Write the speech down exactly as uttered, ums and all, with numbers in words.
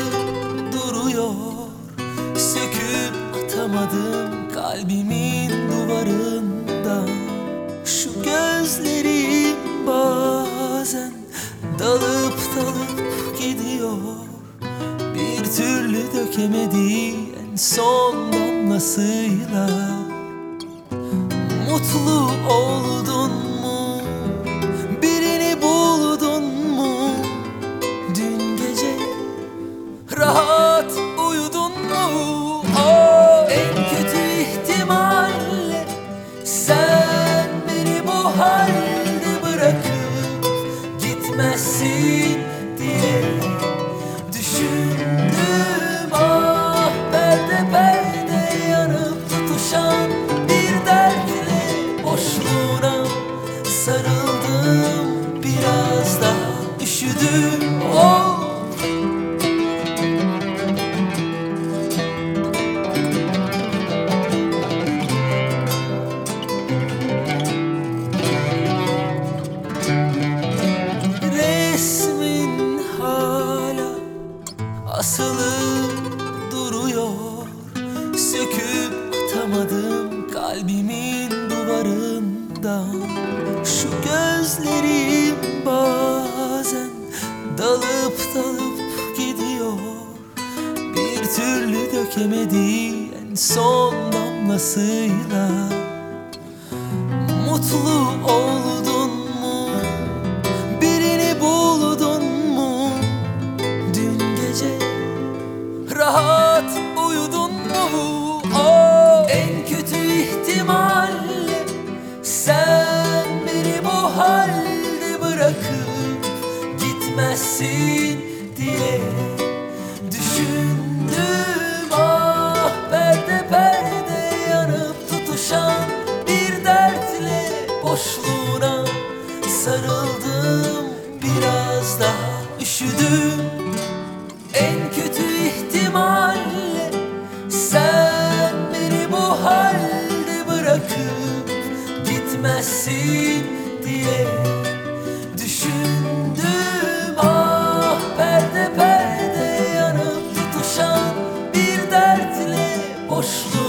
duruyor. Söküp atamadım kalbimin duvarından. Şu gözlerim bazen dalıp dalıp gidiyor. Bir türlü dökemedi en son damlasıyla. Mutlu oldun mu? Birini buldun mu? Dün gece rahat uyudun mu? Oh, en kötü ihtimalle sen beni bu halde bırakıp gitmezsin diye düşündüm. Ah, perde perde yanıp tutuşan bir dertle boşluğuna sarıldım. Biraz daha üşüdüm. Oh, resmin hala asılı duruyor. Söküp atamadım kalbimin duvarından. Şu gözlerim bazen dalıp dalıp gidiyor. Bir türlü dökemedi en son damlasıyla. Mutlu oldun mu? Birini buldun mu? Dün gece rahat uyudun mu? Oh, en kötü ihtimalle sen beni bu halde bırakıp gitmezsin diye düşündüm. Ah, perde perde yanıp tutuşan bir dertle boşluğuna sarıldım. Biraz daha üşüdüm. En kötü ihtimalle sen beni bu halde bırakıp gitmezsin diye düşündüm. Ah, perde perde yanıp tutuşan bir dertle boşluğuna